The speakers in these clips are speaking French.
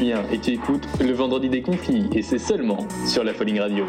Julien et tu écoutes le Vendredi des Conflits et c'est seulement sur la Falling Radio.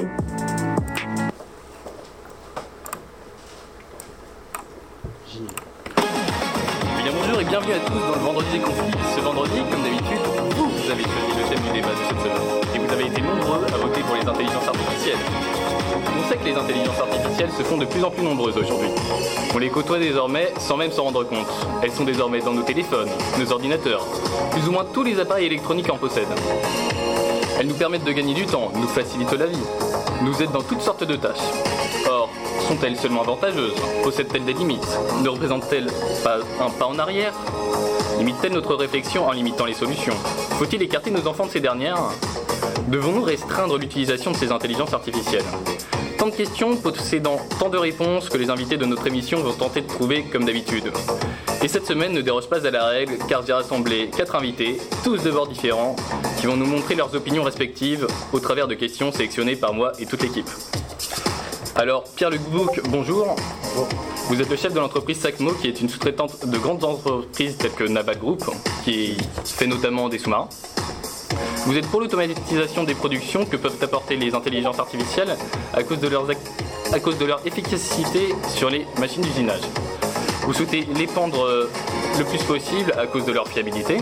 Bonjour et bienvenue à tous dans le Vendredi des Conflits. Ce vendredi, comme d'habitude, vous avez choisi le thème du débat de cette semaine et vous avez été nombreux à voter pour les intelligences artificielles. On sait que les intelligences artificielles se font de plus en plus nombreuses aujourd'hui. On les côtoie désormais sans même s'en rendre compte. Elles sont désormais dans nos téléphones, nos ordinateurs, plus ou moins tous les appareils électroniques en possèdent. Elles nous permettent de gagner du temps, nous facilitent la vie, nous aident dans toutes sortes de tâches. Or, sont-elles seulement avantageuses? Possèdent-elles des limites? Ne représentent-elles pas un pas en arrière? Limitent-elles notre réflexion en limitant les solutions? Faut-il écarter nos enfants de ces dernières? Devons-nous restreindre l'utilisation de ces intelligences artificielles? Tant de questions possédant tant de réponses que les invités de notre émission vont tenter de trouver comme d'habitude. Et cette semaine ne déroge pas à la règle car j'ai rassemblé 4 invités, tous de bords différents, qui vont nous montrer leurs opinions respectives au travers de questions sélectionnées par moi et toute l'équipe. Alors, Pierre-Luc Bouc, bonjour. Bonjour. Vous êtes le chef de l'entreprise SACMO, qui est une sous-traitante de grandes entreprises telles que Naval Group, qui fait notamment des sous-marins. Vous êtes pour l'automatisation des productions que peuvent apporter les intelligences artificielles à cause de leur efficacité sur les machines d'usinage. Vous souhaitez l'épandre le plus possible à cause de leur fiabilité.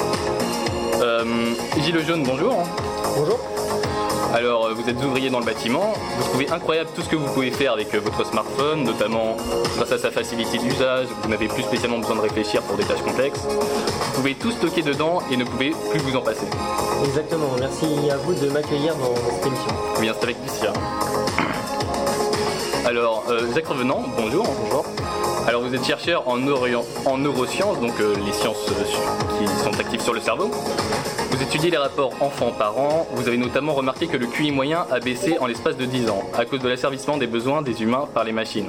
Gilles Jaune, bonjour. Bonjour. Alors, vous êtes ouvrier dans le bâtiment, vous trouvez incroyable tout ce que vous pouvez faire avec votre smartphone, notamment grâce à sa facilité d'usage, vous n'avez plus spécialement besoin de réfléchir pour des tâches complexes. Vous pouvez tout stocker dedans et ne pouvez plus vous en passer. Exactement, merci à vous de m'accueillir dans cette émission. Bien, c'est avec plaisir. Alors, Jacques Revenant, bonjour. Bonjour. Alors, vous êtes chercheur en neurosciences, donc les sciences qui sont actives sur le cerveau. Vous étudiez les rapports enfants-parents, vous avez notamment remarqué que le QI moyen a baissé en l'espace de 10 ans, à cause de l'asservissement des besoins des humains par les machines.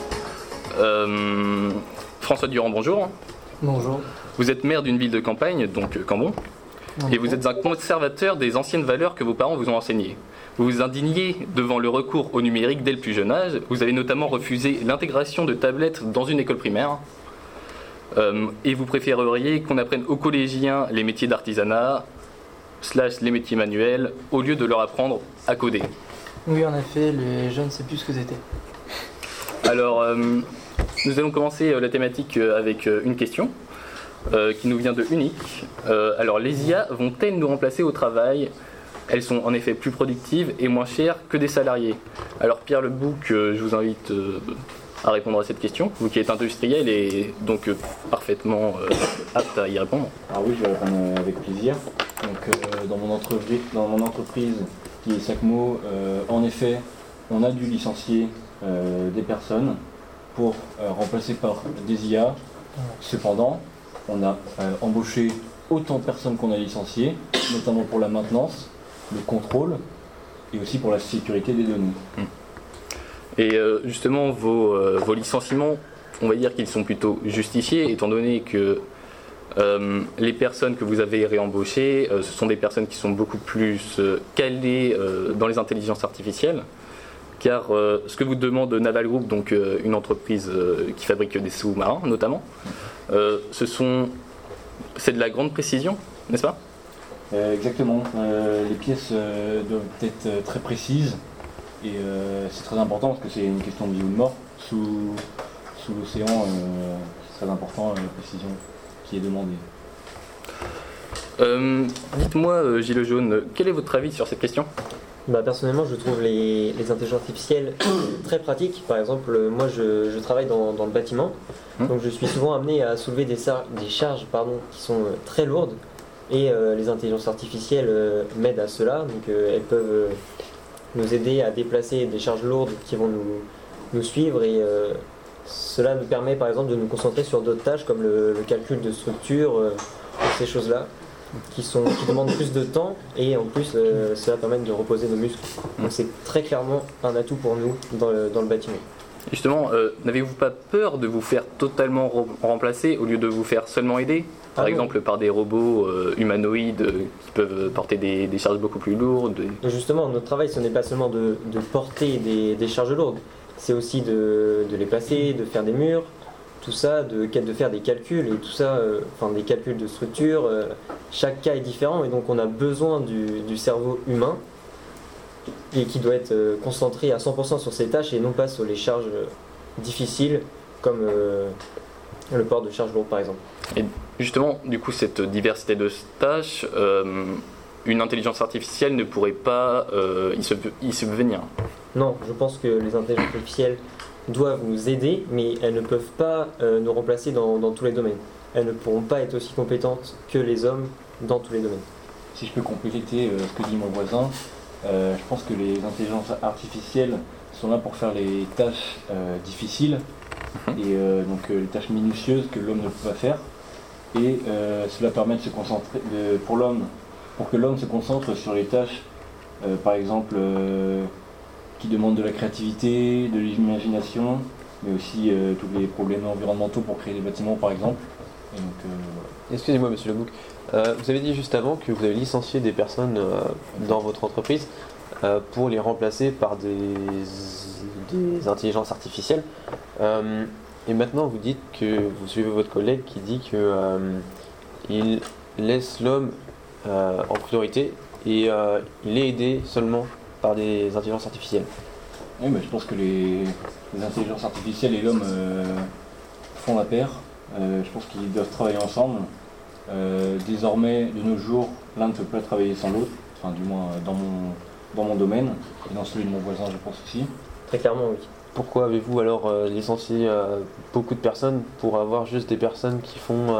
François Durand, bonjour. Bonjour. Vous êtes maire d'une ville de campagne, donc Cambon, et vous êtes un conservateur des anciennes valeurs que vos parents vous ont enseignées. Vous vous indignez devant le recours au numérique dès le plus jeune âge, vous avez notamment refusé l'intégration de tablettes dans une école primaire. Et vous préféreriez qu'on apprenne aux collégiens les métiers d'artisanat / les métiers manuels au lieu de leur apprendre à coder. Oui, en effet, les jeunes ne savent plus ce que c'était. Alors, nous allons commencer la thématique avec une question qui nous vient de Unique. Alors, les IA vont-elles nous remplacer au travail? Elles sont en effet plus productives et moins chères que des salariés. Alors, Pierre Le Bouc, je vous invite à répondre à cette question, vous qui êtes industriel et donc parfaitement apte à y répondre. Alors oui, je vais répondre avec plaisir. Donc dans mon entreprise qui est SACMO, en effet, on a dû licencier des personnes pour remplacer par des IA. Cependant, on a embauché autant de personnes qu'on a licenciées, notamment pour la maintenance, le contrôle et aussi pour la sécurité des données. Et justement, vos licenciements, on va dire qu'ils sont plutôt justifiés, étant donné que les personnes que vous avez réembauchées, ce sont des personnes qui sont beaucoup plus calées dans les intelligences artificielles, car ce que vous demande Naval Group, donc une entreprise qui fabrique des sous-marins notamment, c'est de la grande précision, n'est-ce pas? Exactement, les pièces doivent être très précises. Et c'est très important parce que c'est une question de vie ou de mort. Sous l'océan, c'est très important la précision qui est demandée. Dites-moi, Gilles Jaune, quel est votre avis sur cette question? Personnellement, je trouve les intelligences artificielles très pratiques. Par exemple, moi je travaille dans le bâtiment, donc je suis souvent amené à soulever des charges qui sont très lourdes. Et les intelligences artificielles m'aident à cela, donc elles peuvent nous aider à déplacer des charges lourdes qui vont nous suivre et cela nous permet par exemple de nous concentrer sur d'autres tâches comme le calcul de structure, ces choses-là qui demandent plus de temps et en plus cela permet de reposer nos muscles. Donc c'est très clairement un atout pour nous dans le bâtiment. Justement, n'avez-vous pas peur de vous faire totalement remplacer au lieu de vous faire seulement aider? Par exemple par des robots humanoïdes qui peuvent porter des charges beaucoup plus lourdes. Et justement, notre travail, ce n'est pas seulement de porter des charges lourdes, c'est aussi de les placer, de faire des murs, tout ça, de faire des calculs et tout ça, des calculs de structure. Chaque cas est différent et donc on a besoin du cerveau humain et qui doit être concentré à 100% sur ses tâches et non pas sur les charges difficiles comme le port de charges lourdes par exemple. Et justement, du coup, cette diversité de tâches, une intelligence artificielle ne pourrait pas y subvenir. Non, je pense que les intelligences artificielles doivent nous aider, mais elles ne peuvent pas nous remplacer dans tous les domaines. Elles ne pourront pas être aussi compétentes que les hommes dans tous les domaines. Si je peux compléter ce que dit mon voisin, je pense que les intelligences artificielles sont là pour faire les tâches difficiles et donc les tâches minutieuses que l'homme ne peut pas faire. Et cela permet de se concentrer pour que l'homme se concentre sur les tâches, par exemple, qui demandent de la créativité, de l'imagination, mais aussi tous les problèmes environnementaux pour créer des bâtiments, par exemple. Et donc, voilà. Excusez-moi, monsieur Lebouc. Vous avez dit juste avant que vous avez licencié des personnes dans votre entreprise pour les remplacer par des intelligences artificielles. Et maintenant, vous dites que vous suivez votre collègue qui dit qu'il laisse l'homme en priorité et il est aidé seulement par des intelligences artificielles. Oui, mais je pense que les intelligences artificielles et l'homme font la paire. Je pense qu'ils doivent travailler ensemble. Désormais, de nos jours, l'un ne peut pas travailler sans l'autre, enfin du moins dans mon domaine et dans celui de mon voisin, je pense aussi. Très clairement, oui. Pourquoi avez-vous alors licencié beaucoup de personnes pour avoir juste des personnes qui font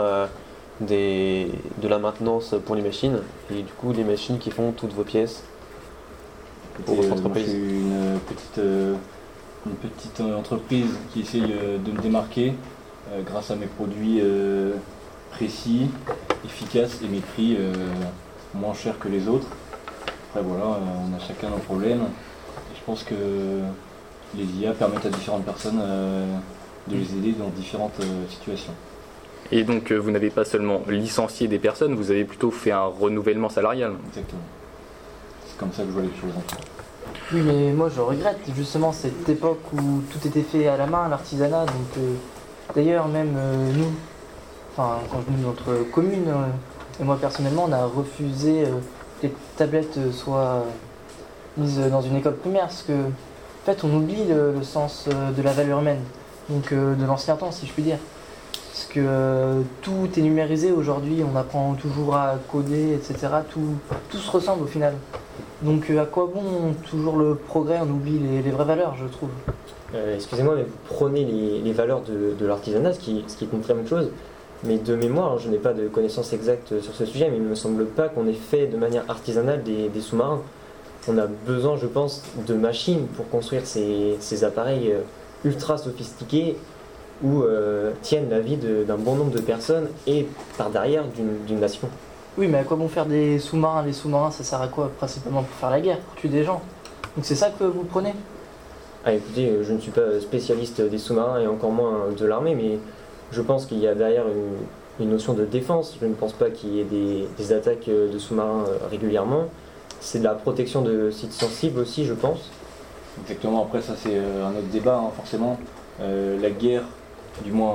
de la maintenance pour les machines et du coup les machines qui font toutes vos pièces pour votre entreprise? Moi, je suis une petite entreprise qui essaye de me démarquer grâce à mes produits précis, efficaces et mes prix moins chers que les autres. Après voilà, on a chacun nos problèmes et je pense que les IA permettent à différentes personnes de les aider dans différentes situations. Et donc vous n'avez pas seulement licencié des personnes, vous avez plutôt fait un renouvellement salarial. Exactement. C'est comme ça que je vois les choses en fait. Oui, mais moi je regrette justement cette époque où tout était fait à la main, l'artisanat. Donc d'ailleurs même nous, quand je venais de notre commune, et moi personnellement, on a refusé que les tablettes soient mises dans une école primaire parce que en fait on oublie le sens de la valeur humaine, donc de l'ancien temps si je puis dire. Parce que tout est numérisé aujourd'hui, on apprend toujours à coder, etc. Tout se ressemble au final. Donc à quoi bon toujours le progrès, on oublie les vraies valeurs, je trouve. Excusez-moi, mais vous prenez les valeurs de l'artisanat, ce qui est une très bonne chose. Mais de mémoire, je n'ai pas de connaissances exactes sur ce sujet, mais il ne me semble pas qu'on ait fait de manière artisanale des sous-marins. On a besoin, je pense, de machines pour construire ces appareils ultra sophistiqués où tiennent la vie d'un bon nombre de personnes et par derrière d'une nation. Oui, mais à quoi bon faire des sous-marins? Les sous-marins, ça sert à quoi? Principalement pour faire la guerre, pour tuer des gens. Donc c'est ça que vous prenez? Ah écoutez, je ne suis pas spécialiste des sous-marins et encore moins de l'armée, mais je pense qu'il y a derrière une notion de défense. Je ne pense pas qu'il y ait des attaques de sous-marins régulièrement. C'est de la protection de sites sensibles aussi, je pense. Exactement, après ça c'est un autre débat, hein, forcément. La guerre, du moins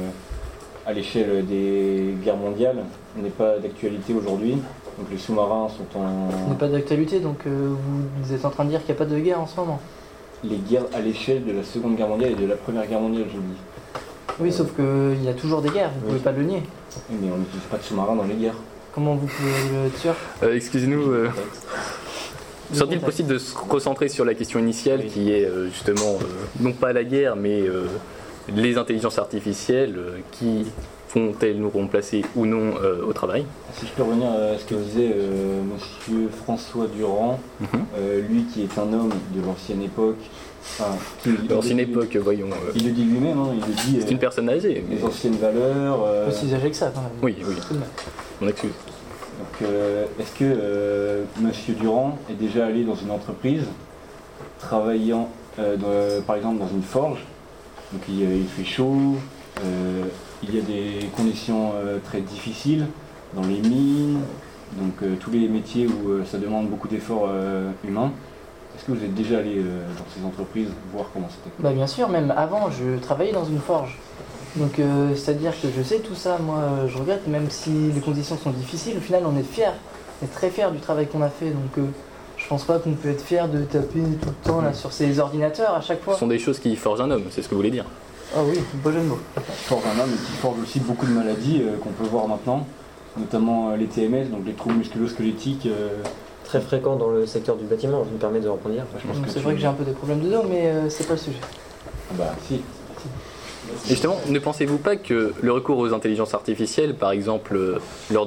à l'échelle des guerres mondiales, n'est pas d'actualité aujourd'hui. Donc les sous-marins sont en... N'est pas d'actualité, donc vous êtes en train de dire qu'il n'y a pas de guerre en ce moment? Les guerres à l'échelle de la Seconde Guerre mondiale et de la Première Guerre mondiale, je dis. Oui, sauf qu'il y a toujours des guerres, vous ne pouvez pas le nier. Oui, mais on n'utilise pas de sous-marins dans les guerres. Comment vous pouvez être sûr? Excusez-nous, serait-il possible de se recentrer sur la question initiale qui est justement, non pas la guerre, mais les intelligences artificielles qui vont-elles nous remplacer ou non au travail? Si je peux revenir à ce que disait monsieur François Durand, lui qui est un homme de l'ancienne époque, L'ancienne époque, voyons. Il le dit lui-même, hein, il le dit. C'est une personne âgée. Les anciennes valeurs. Aussi âgé que ça, quand même. Oui, oui. Mon excuse. Donc, est-ce que monsieur Durand est déjà allé dans une entreprise, travaillant par exemple dans une forge? Donc il fait chaud, il y a des conditions très difficiles dans les mines, donc tous les métiers où ça demande beaucoup d'efforts humains. Est-ce que vous êtes déjà allé dans ces entreprises voir comment c'était? Bah bien sûr, même avant je travaillais dans une forge. Donc c'est-à-dire que je sais tout ça, moi je regrette, même si les conditions sont difficiles, au final on est fiers, on est très fiers du travail qu'on a fait, donc je pense pas qu'on peut être fier de taper tout le temps là sur ces ordinateurs à chaque fois. Ce sont des choses qui forgent un homme, c'est ce que vous voulez dire. Ah oui, beau jeu de mots. Qui forge un homme et qui forge aussi beaucoup de maladies qu'on peut voir maintenant, notamment les TMS, donc les troubles musculo-squelettiques. Très fréquent dans le secteur du bâtiment, je me permets de rebondir. C'est vrai que j'ai un peu des problèmes de dos, mais c'est pas le sujet. Bah si. Et justement, ne pensez-vous pas que le recours aux intelligences artificielles, par exemple lors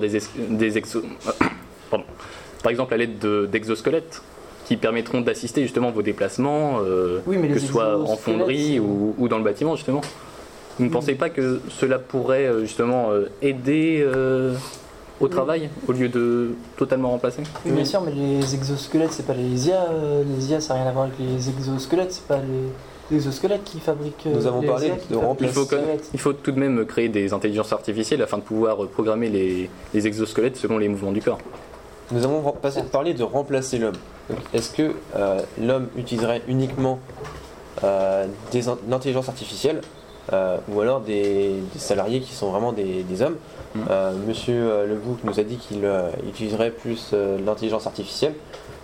par exemple à l'aide d'exosquelettes, qui permettront d'assister justement vos déplacements, que ce soit en fonderie ou dans le bâtiment justement, vous ne pensez pas que cela pourrait justement aider au travail au lieu de totalement remplacer? Oui, bien sûr, mais les exosquelettes, c'est pas les IA. Les IA, ça n'a rien à voir avec les exosquelettes, c'est pas les exosquelettes qui fabriquent. Nous avons parlé de remplacer. Il faut tout de même créer des intelligences artificielles afin de pouvoir programmer les exosquelettes selon les mouvements du corps. Nous avons parlé de remplacer l'homme. Est-ce que l'homme utiliserait uniquement l'intelligence artificielle ou alors des salariés qui sont vraiment des hommes? Monsieur Lebouc nous a dit qu'il utiliserait plus l'intelligence artificielle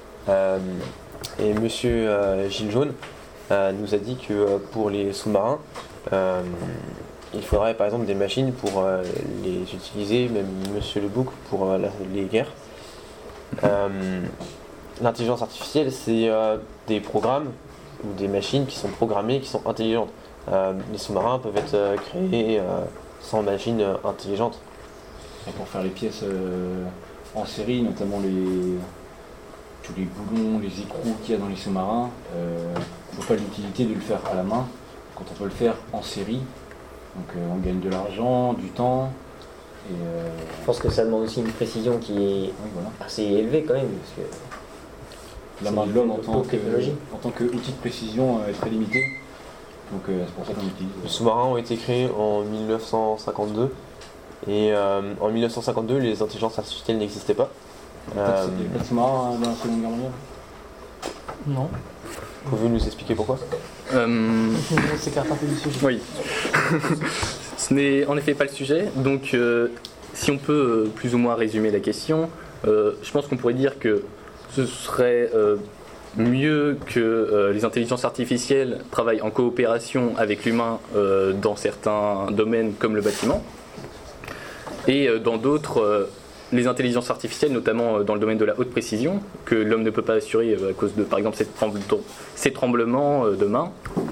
et monsieur Gilles Jaune nous a dit que pour les sous-marins il faudrait par exemple des machines pour les utiliser, même monsieur Lebouc pour les guerres. L'intelligence artificielle, c'est des programmes ou des machines qui sont programmées, qui sont intelligentes. Les sous-marins peuvent être créés sans machines intelligentes. Et pour faire les pièces en série, notamment tous les boulons, les écrous qu'il y a dans les sous-marins, on ne voit pas l'utilité de le faire à la main quand on peut le faire en série. Donc on gagne de l'argent, du temps. Et je pense que ça demande aussi une précision qui est assez élevée quand même. Parce que la main de l'homme en tant qu'outil de précision est très limitée. Donc c'est pour ça qu'on utilise. Les sous-marins ont été créés en 1952. Et en 1952, les intelligences artificielles n'existaient pas. Il n'y avait pas de sous-marins dans la Seconde Guerre mondiale? Non. Pouvez-vous nous expliquer pourquoi? On s'écarte un peu du sujet. Oui. Ce n'est en effet pas le sujet. Donc, si on peut plus ou moins résumer la question, je pense qu'on pourrait dire que ce serait mieux que les intelligences artificielles travaillent en coopération avec l'humain dans certains domaines comme le bâtiment. Et dans d'autres, les intelligences artificielles, notamment dans le domaine de la haute précision, que l'homme ne peut pas assurer à cause de, par exemple, ces tremblements de main,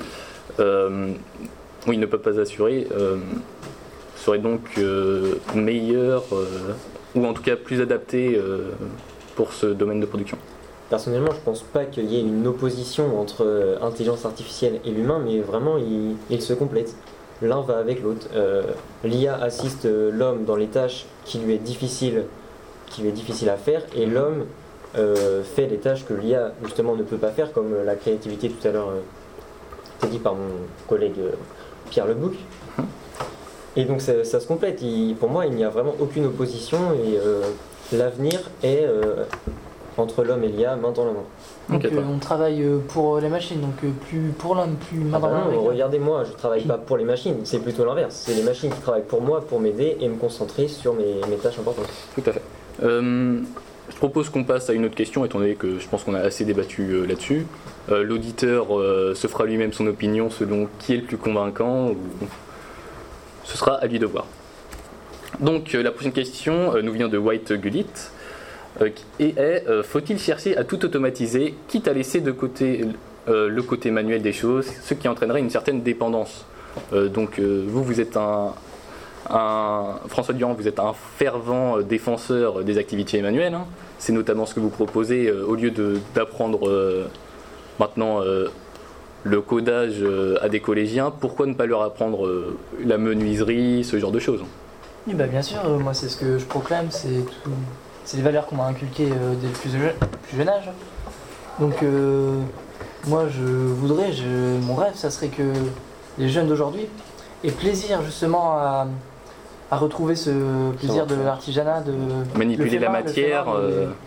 il ne peut pas assurer, serait donc meilleur, ou en tout cas plus adapté pour ce domaine de production. Personnellement, je pense pas qu'il y ait une opposition entre intelligence artificielle et l'humain, mais vraiment ils se complètent. L'un va avec l'autre. L'IA assiste l'homme dans les tâches qui lui est difficile à faire, et l'homme fait les tâches que l'IA justement ne peut pas faire, comme la créativité tout à l'heure été dit par mon collègue Pierre Lebouc. Et donc ça se complète. Pour moi, il n'y a vraiment aucune opposition, et l'avenir est entre l'homme et l'IA, main dans la main. Donc on travaille pour les machines, donc plus pour l'homme, plus main dans la main. Regardez-moi, je travaille pas pour les machines, c'est plutôt l'inverse. C'est les machines qui travaillent pour moi, pour m'aider et me concentrer sur mes tâches importantes. Tout à fait. Je propose qu'on passe à une autre question, étant donné que je pense qu'on a assez débattu là-dessus. L'auditeur se fera lui-même son opinion selon qui est le plus convaincant, ou ce sera à lui de voir. Donc la prochaine question nous vient de White Gulit. Faut-il chercher à tout automatiser, quitte à laisser de côté le côté manuel des choses, ce qui entraînerait une certaine dépendance? Vous êtes François Durand, vous êtes un fervent défenseur des activités manuelles, hein. C'est notamment ce que vous proposez, au lieu d'apprendre maintenant le codage à des collégiens, pourquoi ne pas leur apprendre la menuiserie, ce genre de choses? Oui, bien sûr, moi c'est ce que je proclame, c'est les valeurs qu'on m'a inculquées dès le plus jeune âge. Donc moi mon rêve ça serait que les jeunes d'aujourd'hui aient plaisir justement à retrouver ce plaisir de l'artisanat, de manipuler la matière.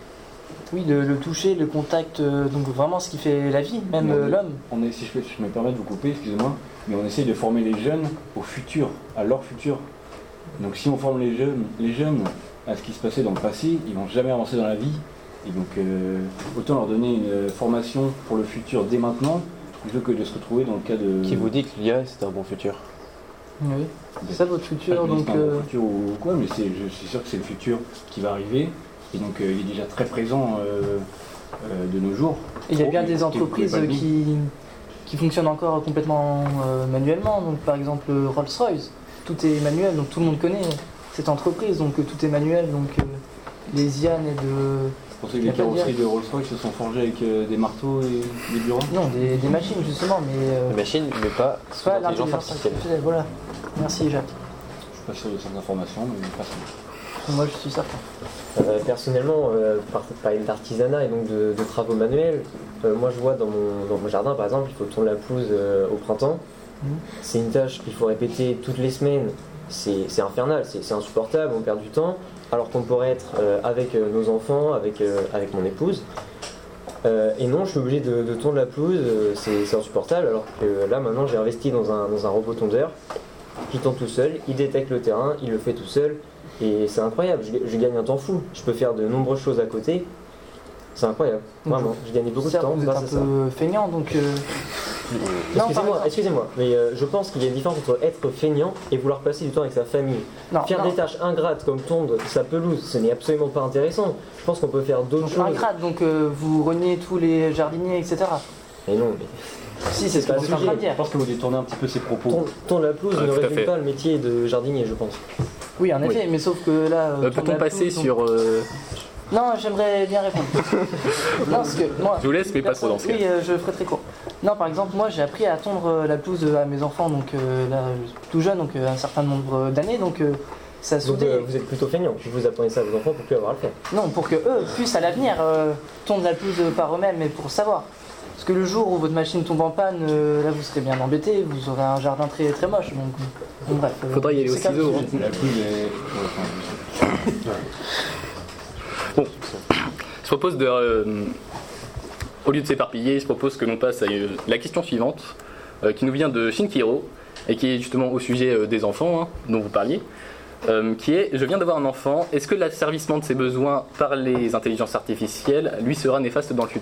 Oui, le toucher, le contact, donc vraiment ce qui fait la vie, même Oui. l'homme. Si je me permets de vous couper, excusez-moi, mais on essaye de former les jeunes au futur, à leur futur. Donc si on forme les jeunes à ce qui se passait dans le passé, ils vont jamais avancer dans la vie. Et donc autant leur donner une formation pour le futur dès maintenant, plutôt que de se retrouver dans le cas de... Qui vous dit que l'IA c'est un bon futur? Oui, c'est ça votre futur, donc... C'est pas un bon futur ou quoi, mais je suis sûr que c'est le futur qui va arriver. Et donc il est déjà très présent de nos jours. Et il y a bien Et des vous entreprises pouvez pas le dire. qui fonctionnent encore complètement manuellement, donc par exemple Rolls-Royce, tout est manuel, donc tout le monde connaît cette entreprise, donc tout est manuel, donc les IAN et de... Vous pensez que Y a les pas de carrosseries de Rolls-Royce se sont forgées avec des marteaux et des bureaux? Non, des machines justement, mais... La machine, mais pas sous pas l'intelligence l'intelligence artificielle. artificielle, voilà. Merci Jacques. Je suis pas sûr de cette information, mais pas sûr. Moi je suis certain. Personnellement, parler d'artisanat et donc de travaux manuels, moi je vois dans mon jardin par exemple, il faut tourner la pelouse au printemps. C'est une tâche qu'il faut répéter toutes les semaines. C'est infernal, c'est insupportable, on perd du temps, alors qu'on pourrait être avec nos enfants, avec mon épouse. Et non, je suis obligé de tourner la pelouse, c'est insupportable, alors que là maintenant j'ai investi dans un robot tondeur qui tourne tout seul, il détecte le terrain, il le fait tout seul, et c'est incroyable, je gagne un temps fou, je peux faire de nombreuses choses à côté, c'est incroyable, Donc, vraiment, j'ai gagné beaucoup de Certes, temps vous êtes grâce un à ça. peu feignant, donc... Non, par exemple- Excusez-moi, mais je pense qu'il y a une différence entre être feignant et vouloir passer du temps avec sa famille. Non, Faire non. des tâches ingrates comme tondre sa pelouse, ce n'est absolument pas intéressant. Je pense qu'on peut faire d'autres Donc choses. un grade, donc vous reniez tous les jardiniers, etc. Mais non, mais Si, c'est ce que pas vous le êtes en train de sujet. dire. Je pense que vous détournez un petit peu ses propos. tondre la pelouse Ouais, ne tout à résume fait. pas le métier de jardinier, je pense. Oui, en effet, mais sauf que là... tourner Peut-on la passer pelouse, donc- sur... Non, j'aimerais bien répondre. Non, parce que moi... Je vous laisse, mais pas trop dans ce cas. Oui, je ferai très court. Non, par exemple, moi j'ai appris à tondre la pelouse à mes enfants, donc là, tout jeune, donc un certain nombre d'années, donc ça Donc soudait... vous êtes plutôt feignant. Vous apprenez ça à vos enfants pour plus avoir à le faire. Non, pour que eux puissent à l'avenir tondre la pelouse par eux-mêmes, mais pour savoir. Parce que le jour où votre machine tombe en panne, là vous serez bien embêté, vous aurez un jardin très très moche. Donc bon, bref. Faudra y aller au c'est qu'un ciseau, sujet. hein. La pluie est... Je propose au lieu de s'éparpiller, je propose que l'on passe à la question suivante, qui nous vient de Shinkiro, et qui est justement au sujet des enfants, hein, dont vous parliez, qui est « Je viens d'avoir un enfant, est-ce que l'asservissement de ses besoins par les intelligences artificielles lui sera néfaste dans le futur ?»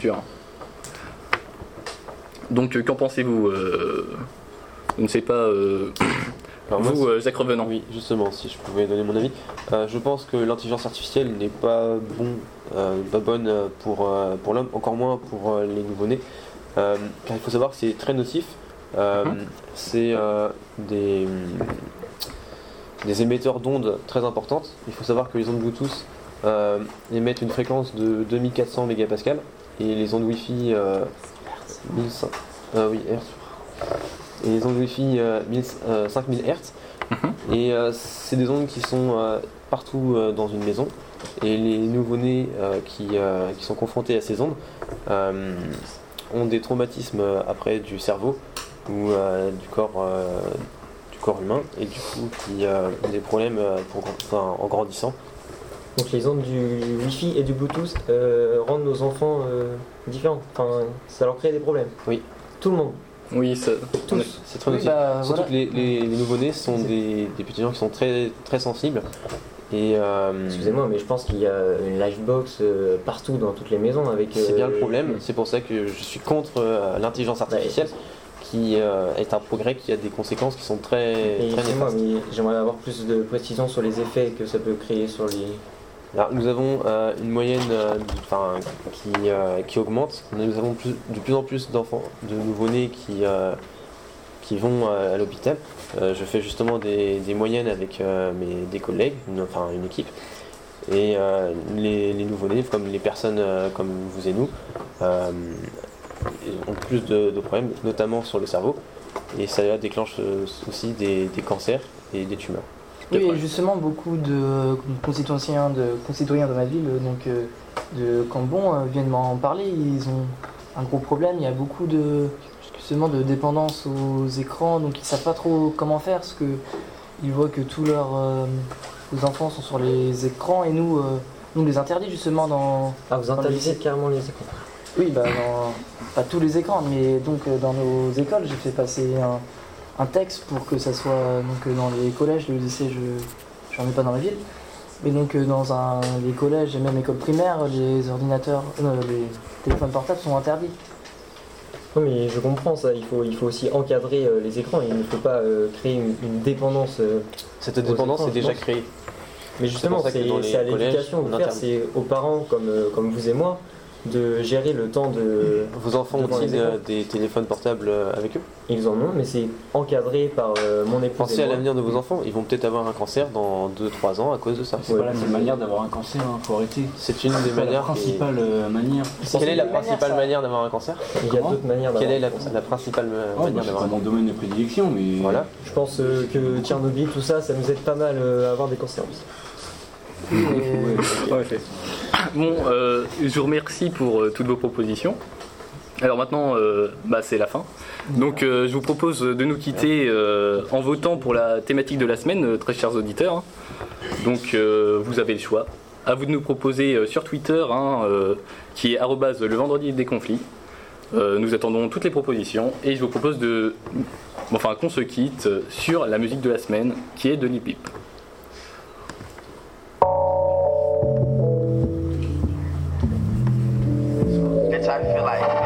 Donc, qu'en pensez-vous Je ne sais pas, Alors moi, vous, Jacques Revenant. Oui, justement, si je pouvais donner mon avis. Je pense que l'intelligence artificielle n'est pas bonne pour l'homme, encore moins pour les nouveau-nés. Car il faut savoir que c'est très nocif. C'est des émetteurs d'ondes très importantes. Il faut savoir que les ondes Bluetooth émettent une fréquence de 2400 mégapascales et les ondes Wi-Fi 1500 Hz. Et les ondes Wi-Fi 5000 Hz. Et c'est des ondes qui sont partout dans une maison. Et les nouveau-nés qui sont confrontés à ces ondes ont des traumatismes après du cerveau ou du corps humain, et du coup qui ont des problèmes en grandissant. Donc les ondes du Wi-Fi et du Bluetooth rendent nos enfants différents. Enfin, ça leur crée des problèmes. Oui. Tout le monde. Oui, ça, Tous. C'est très Oui, nocif. bah, Surtout voilà. que les nouveau-nés sont des petits gens qui sont très, très sensibles. Et Excusez-moi, mais je pense qu'il y a une livebox partout dans toutes les maisons avec. c'est bien le problème. C'est pour ça que je suis contre l'intelligence artificielle, qui est un progrès qui a des conséquences qui sont très, Et très excusez-moi, néfastes. mais j'aimerais avoir plus de précision sur les effets que ça peut créer sur les. Alors, nous avons une moyenne qui augmente. Nous avons de plus en plus d'enfants, de nouveau-nés qui vont à l'hôpital. Je fais justement des moyennes avec des collègues, une équipe. Et les nouveau-nés, comme les personnes comme vous et nous, ont plus de problèmes, notamment sur le cerveau. Et ça déclenche aussi des cancers et des tumeurs. Oui, et justement, beaucoup de concitoyens de ma ville, donc de Cambon, viennent m'en parler. Ils ont un gros problème. Il y a beaucoup justement de dépendance aux écrans, donc ils savent pas trop comment faire, parce que ils voient que tous leurs enfants sont sur les écrans, et nous, nous les interdit justement dans... Ah, vous interdisez carrément les écrans. Oui, bah pas tous les écrans, mais donc dans nos écoles, j'ai fait passer un texte pour que ça soit donc dans les collèges, les lycées, je n'en ai pas dans la ville, mais donc dans les collèges et même écoles primaires, les ordinateurs, les téléphones portables sont interdits. Oui, mais je comprends ça, il faut aussi encadrer les écrans, il ne faut pas créer une dépendance. Cette dépendance écrans, est déjà créée. Mais justement, C'est pour ça que dans les c'est à collèges, l'éducation de on faire, interdit. c'est aux parents comme vous et moi de gérer le temps de. Vos enfants devant ont-ils les écrans. des téléphones portables avec eux? Ils en ont, mais c'est encadré par mon épouse. Pensez et à moi. l'avenir de vos enfants, ils vont peut-être avoir un cancer dans 2-3 ans à cause de ça. C'est pas la seule manière d'avoir un cancer, faut arrêter. C'est une des C'est pas la manières. principale manière. Quelle est la une manière, principale ça. manière d'avoir un cancer? Il y a Comment d'autres manières Quelle est d'avoir. la principale Ouais, manière bah, c'est d'avoir pas un mon domaine de prédilection, mais Voilà. Je pense que Tchernobyl, tout ça, ça nous aide pas mal à avoir des cancers aussi. Bon, je vous remercie pour toutes vos propositions. Alors maintenant, c'est la fin. Donc je vous propose de nous quitter en votant pour la thématique de la semaine, très chers auditeurs. Donc vous avez le choix. À vous de nous proposer sur Twitter, qui est @le vendredi des conflits. Nous attendons toutes les propositions et je vous propose qu'on se quitte sur la musique de la semaine, qui est de Lil Peep. Bitch, I feel like